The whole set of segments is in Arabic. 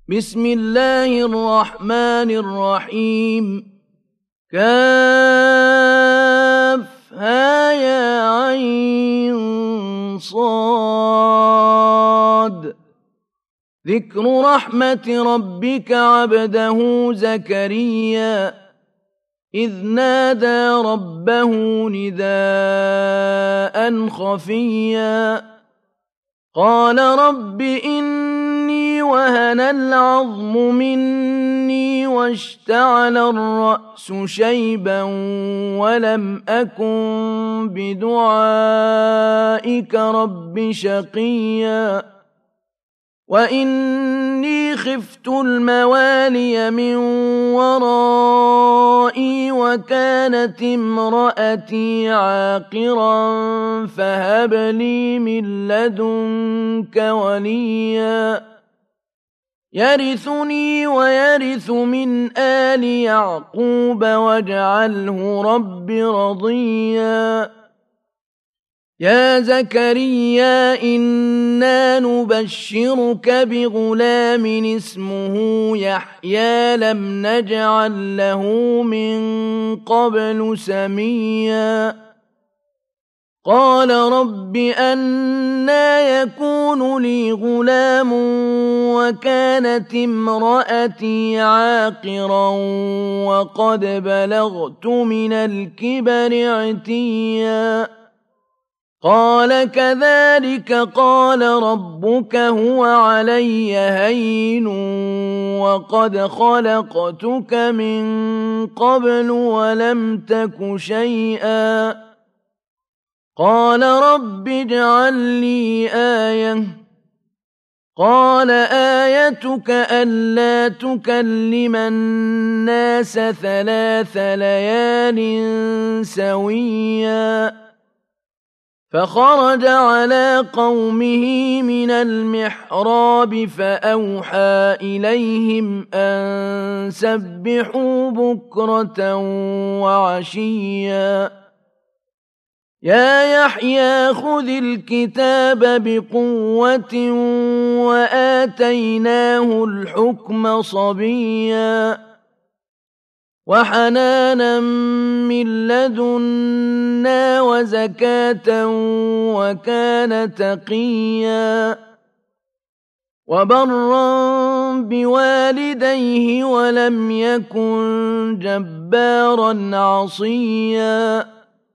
بسم الله الرحمن الرحيم كافها يا عين صاد ذكر رحمة ربك عبده زكريا إذ نادى ربه نداء خفيا قال رب إني وهن العظم مني واشتعل الرأس شيبا ولم أكن بدعائك رب شقيا وإني خفت الموالي من ورائي وكانت امرأتي عاقرا فهب لي من لدنك وليا يرثني ويرث من آل يعقوب واجعله رب رضيا يا زكريا إنا نبشرك بغلام اسمه يحيى لم نجعل له من قبل سميا قال رب أنى يكون لي غلام وكانت امرأتي عاقرا وقد بلغت من الكبر عتيا قال كذلك قال ربك هو علي هين وقد خلقتك من قبل ولم تك شيئا قال رب اجعل لي آية قال آيتك ألا تكلم الناس 3 ليال سويا فخرج على قومه من المحراب فأوحى إليهم أن سبحوا بكرة وعشيا يا يحيى خذ الكتاب بقوة وآتيناه الحكم صبيا وحنانا من لدنا وزكاة وكان تقيا وبرا بوالديه ولم يكن جبارا عصيا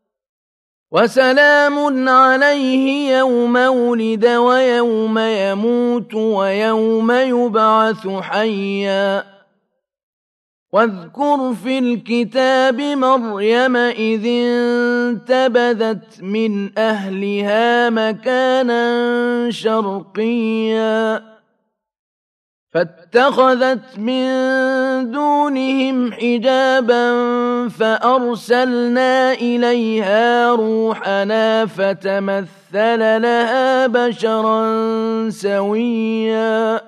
وسلام عليه يوم ولد ويوم يموت ويوم يبعث حيا واذكر في الكتاب مريم إذ انتبذت من أهلها مكانا شرقيا فاتخذت من دونهم حجابا فأرسلنا إليها روحنا فتمثل لها بشرا سويا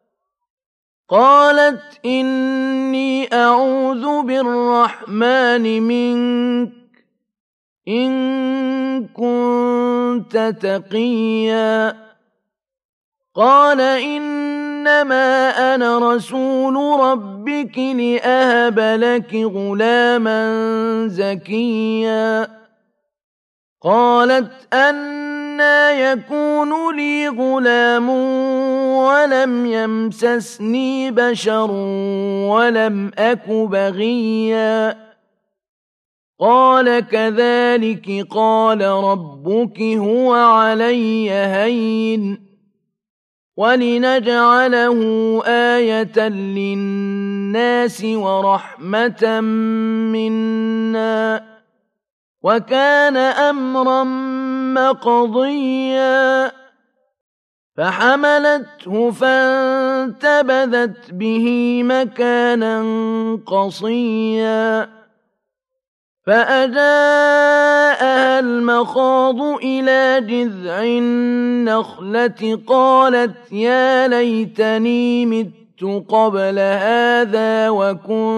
قالت إني أعوذ بالرحمن منك إن كنت تقيا قال إنما أنا رسول ربك لأهب لك غلاما زكيا قالت أنى يكون لي غلام ولم يمسسني بشر ولم أك بغيا قال كذلك قال ربك هو علي هين ولنجعله آية للناس ورحمة منا وكان أمرا مقضيا فحملته فانتبذت به مكانا قصيا فأجاءها المخاض إلى جذع النخلة قالت يا ليتني مت قبل هذا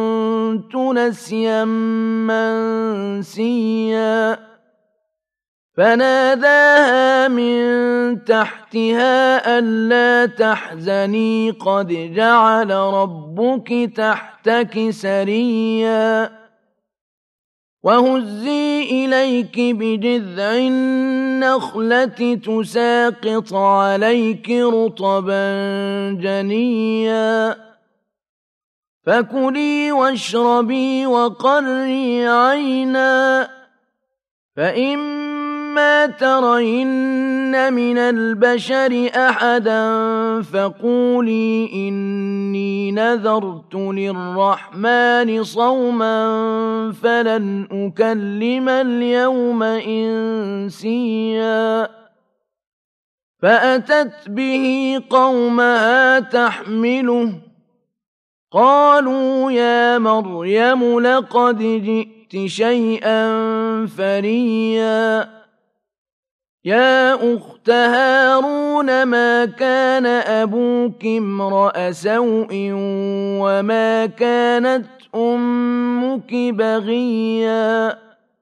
وكنت نسيا منسيا فناداها من تحتها ألا تحزني قد جعل ربك تحتك سريا وهزي إليك بجذع النخلة تساقط عليك رطبا جنيا فكلي واشربي وقري عينا فإما ترين من البشر أحدا فقولي إني نذرت للرحمن صوما فلن أكلم اليوم إنسيا فأتت به قومها تحمله قالوا يا مريم لقد جئت شيئا فريا يا أخت هارون ما كان أبوك امرأ سوء وما كانت أمك بغيا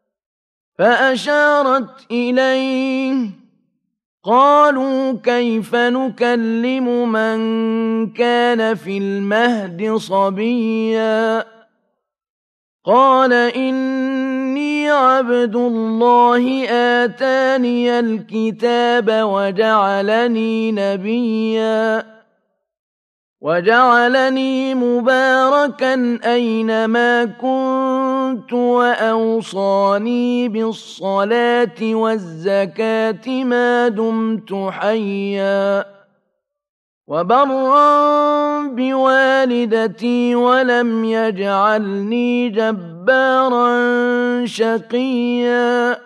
فأشارت إليه قالوا كيف نكلم من كان في المهد صبيا قال إني عبد الله آتاني الكتاب وجعلني نبيا وجعلني مباركا أينما كنت وأوصاني بالصلاة والزكاة ما دمت حيا وبرا بوالدتي ولم يجعلني جبارا شقيا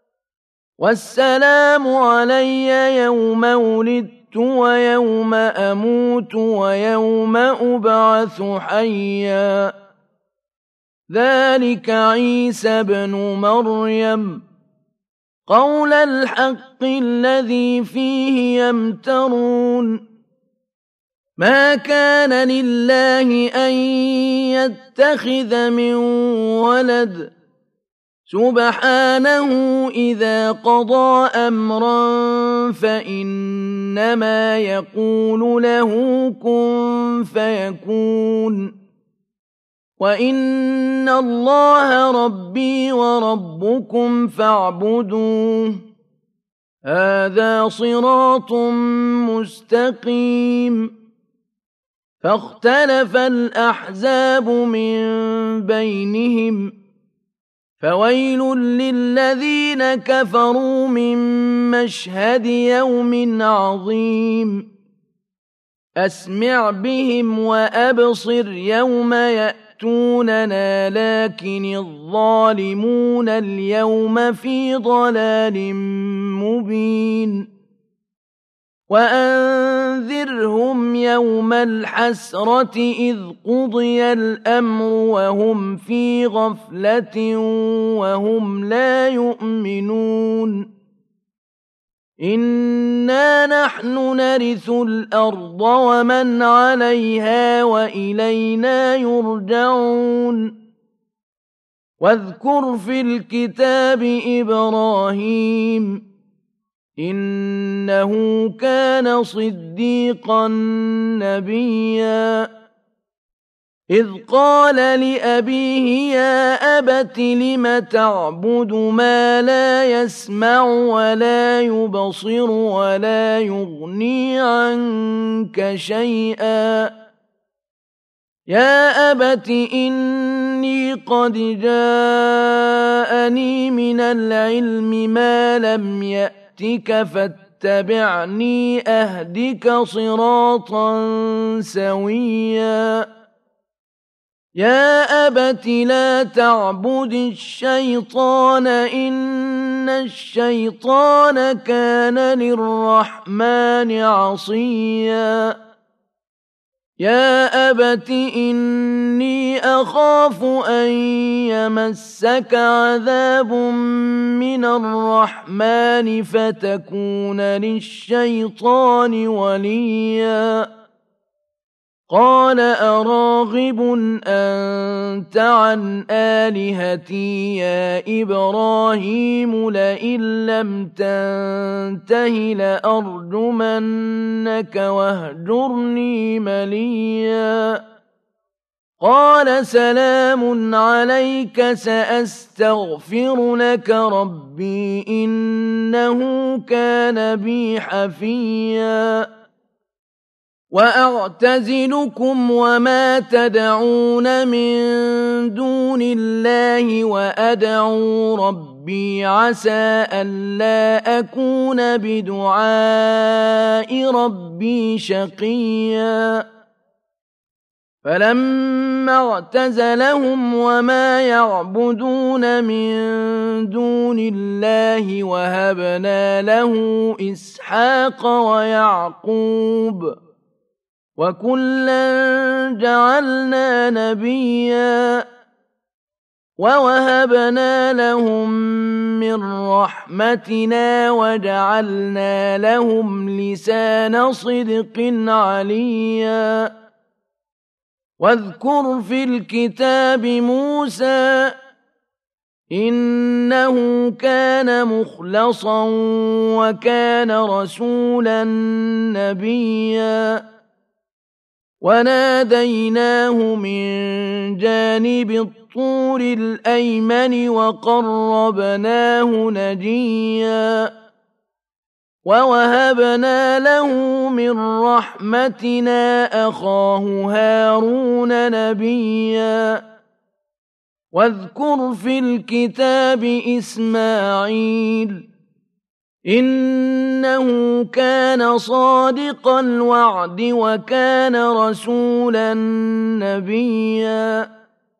والسلام علي يوم ولدت ويوم أموت ويوم أبعث حيا ذلك عيسى بن مريم قول الحق الذي فيه يمترون ما كان لله أن يتخذ من ولد سبحانه إذا قضى أمرا فإنما يقول له كن فيكون وإن الله ربي وربكم فاعبدوه هذا صراط مستقيم فاختلف الأحزاب من بينهم فويل للذين كفروا من مشهد يوم عظيم أسمع بهم وأبصر يوم يأتوننا لكن الظالمون اليوم في ضلال مبين وأنذرهم يوم الحسرة إذ قضي الأمر وهم في غفلة وهم لا يؤمنون إنا نحن نرث الأرض ومن عليها وإلينا يرجعون واذكر في الكتاب إبراهيم إنه كان صديقا نبيا إذ قال لأبيه يا أبت لم تعبد ما لا يسمع ولا يبصر ولا يغني عنك شيئا يا أبت إني قد جاءني من العلم ما لم يأتك فاتبعني أهدك صراطا سويا يا أبت لا تعبد الشيطان إن الشيطان كان للرحمن عصيا يا أبت إني أخاف أن يمسك عذاب من الرحمن فتكون للشيطان وليا قال أراغب أنت عن آلهتي يا إبراهيم لئن لم تنته لأرجمنك واهجرني مليا قال سلام عليك سأستغفر لك ربي إنه كان بي حفيا وأعتزلكم وما تدعون من دون الله وأدعو ربي عسى ألا أكون بدعاء ربي شقيا فلما اعتزلهم وما يعبدون من دون الله وهبنا له إسحاق ويعقوب وكلا جعلنا نبيا ووهبنا لهم من رحمتنا وجعلنا لهم لسان صدق عليا واذكر في الكتاب موسى إنه كان مخلصا وكان رسولا نبيا وناديناه من جانب الطور الأيمن وقربناه نجيا ووهبنا له من رحمتنا أخاه هارون نبيا واذكر في الكتاب إسماعيل إنه كان صادق الوعد وكان رسولا نبيا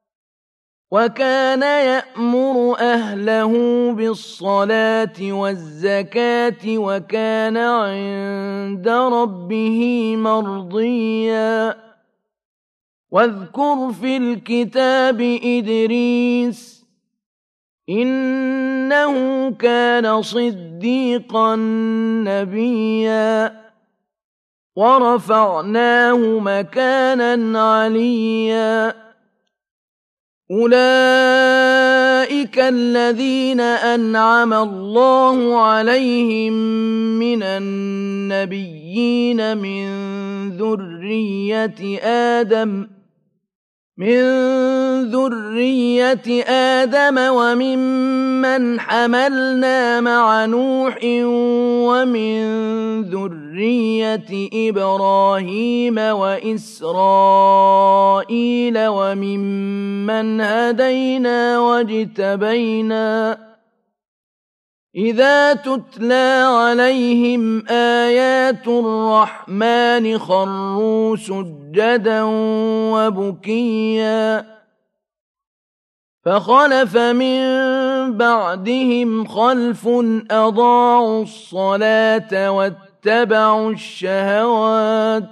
وكان يأمر أهله بالصلاة والزكاة وكان عند ربه مرضيا واذكر في الكتاب إدريس إنه كان صديقا نبيا ورفعناه مكانا عليا أولئك الذين أنعم الله عليهم من النبيين من ذرية آدم وممن حملنا مع نوح ومن ذرية إبراهيم وإسرائيل وممن هدينا واجتبينا إذا تتلى عليهم آيات الرحمن خروا سجدا وبكيا فخلف من بعدهم خلف أضاعوا الصلاة واتبعوا الشهوات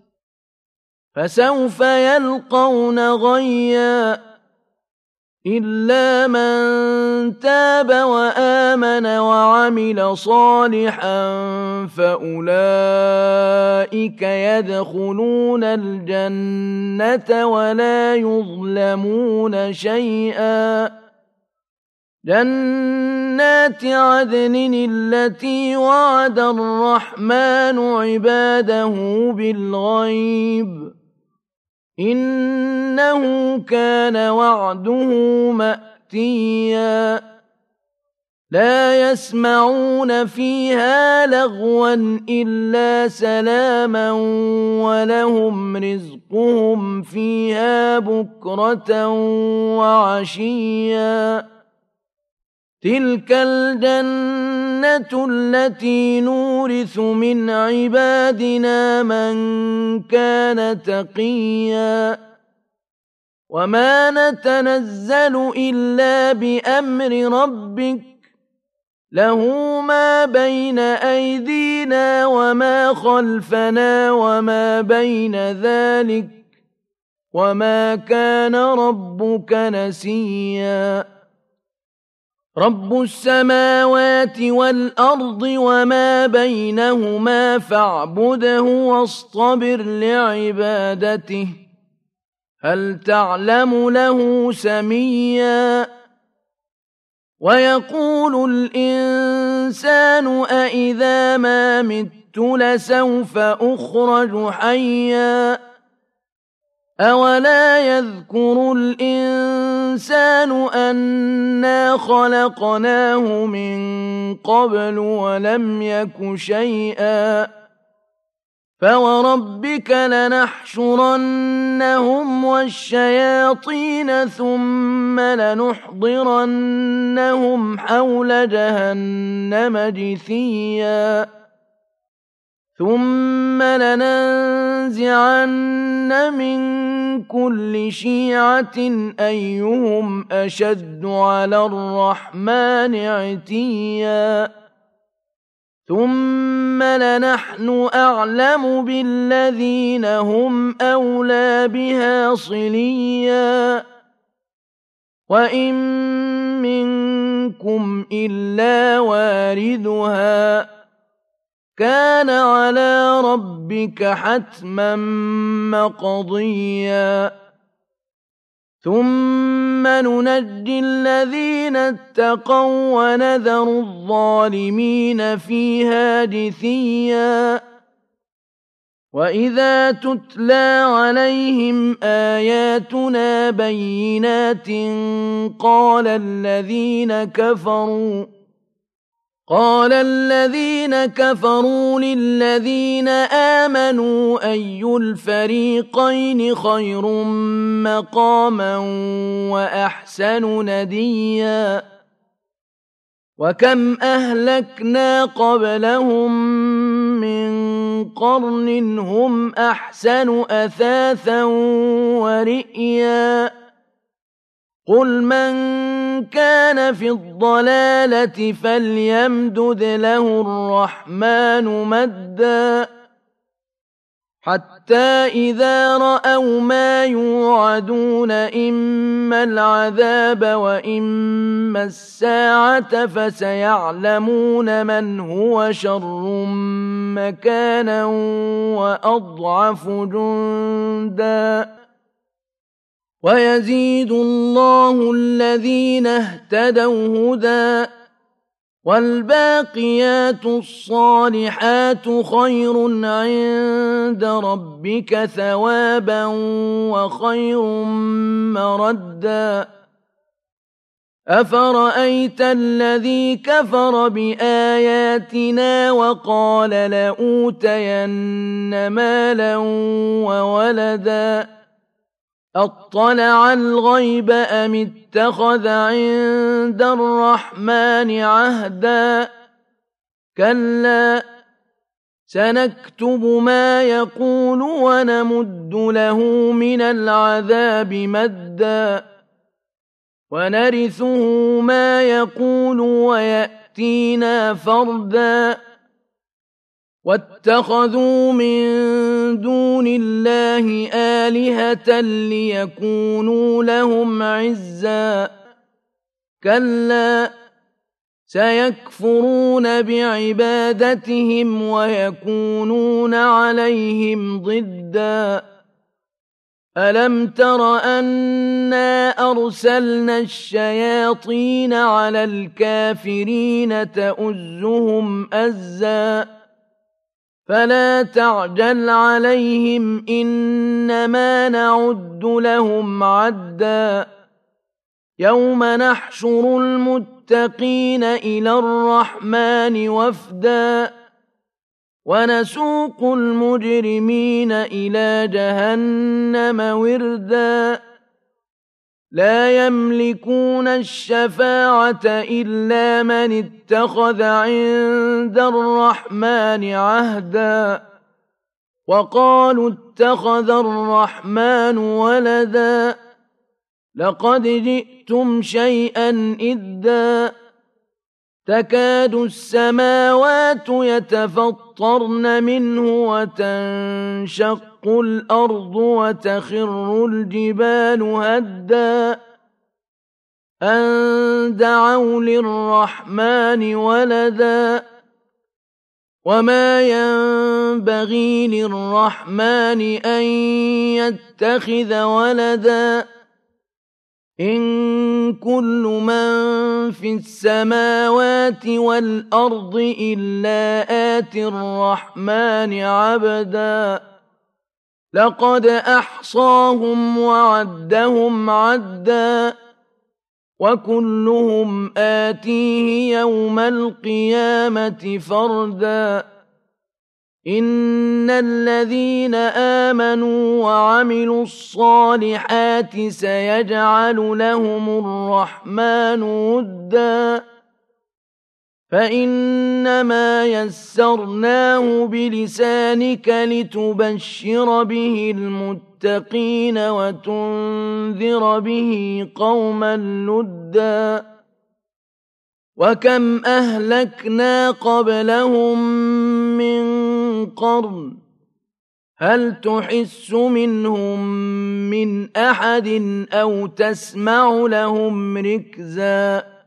فسوف يلقون غيا إلا من تاب وآمن وعمل صالحا فأولئك يدخلون الجنة ولا يظلمون شيئا جنات عدن التي وعد الرحمن عباده بالغيب إنه كان وعده مأتيا لا يسمعون فيها لغوا إلا سلاما ولهم رزقهم فيها بكرة وعشيا تلك الجنة التي نورث من عبادنا من كان تقيا وما نتنزل إلا بأمر ربك له ما بين أيدينا وما خلفنا وما بين ذلك وما كان ربك نسيا رب السماوات والأرض وما بينهما فاعبده واصطبر لعبادته هل تعلم له سميا ويقول الإنسان أإذا ما مت لسوف أخرج حيا أولا يذكر الإنسان أنا خلقناه من قبل ولم يك شيئا فوربك لنحشرنهم والشياطين ثم لنحضرنهم حول جهنم جثيا ثم لننزعن من كل شيعة أيهم أشد على الرحمن عتيا ثم لنحن أعلم بالذين هم أولى بها صليا وإن منكم إلا واردها كان على ربك حتما مقضيا ثم ننجي الذين اتقوا ونذر الظالمين فيها جثيا وإذا تتلى عليهم آياتنا بينات قال الذين كفروا للذين آمنوا أي الفريقين خير مقاما وأحسن نديا وكم أهلكنا قبلهم من قرن هم أحسن أثاثا ورئيا قل من كان في الضلالة فليمدد له الرحمن مدا حتى إذا رأوا ما يوعدون إما العذاب وإما الساعة فسيعلمون من هو شر مكانا وأضعف جندا ويزيد الله الذين اهتدوا هدى والباقيات الصالحات خير عند ربك ثوابا وخير مردا أفرأيت الذي كفر بآياتنا وقال لأوتين مالا وولدا أطلع الغيب أم اتخذ عند الرحمن عهدا كلا سنكتب ما يقول ونمد له من العذاب مدا ونرثه ما يقول ويأتينا فردا واتخذوا من دون الله آلهة ليكونوا لهم عزا كلا سيكفرون بعبادتهم ويكونون عليهم ضدا ألم تر أنا أرسلنا الشياطين على الكافرين تؤزهم أزا فلا تعجل عليهم إنما نعد لهم عدا يوم نحشر المتقين إلى الرحمن وفدا ونسوق المجرمين إلى جهنم وردا لا يملكون الشفاعة إلا من اتخذ عند الرحمن عهدا وقالوا اتخذ الرحمن ولدا لقد جئتم شيئا إدا تكاد السماوات يتفطرن منه وتنشق الأرض وتخر الجبال هدا أن دعوا للرحمن ولدا وما ينبغي للرحمن أن يتخذ ولدا إن كل من في السماوات والأرض إلا آتي الرحمن عبدا لقد أحصاهم وعدهم عدا وكلهم آتيه يوم القيامة فردا إن الذين آمنوا وعملوا الصالحات سيجعل لهم الرحمن ودا فإنما يسرناه بلسانك لتبشر به المتقين وتنذر به قوما لدا وكم أهلكنا قبلهم من قرن هل تحس منهم من أحد أو تسمع لهم ركزا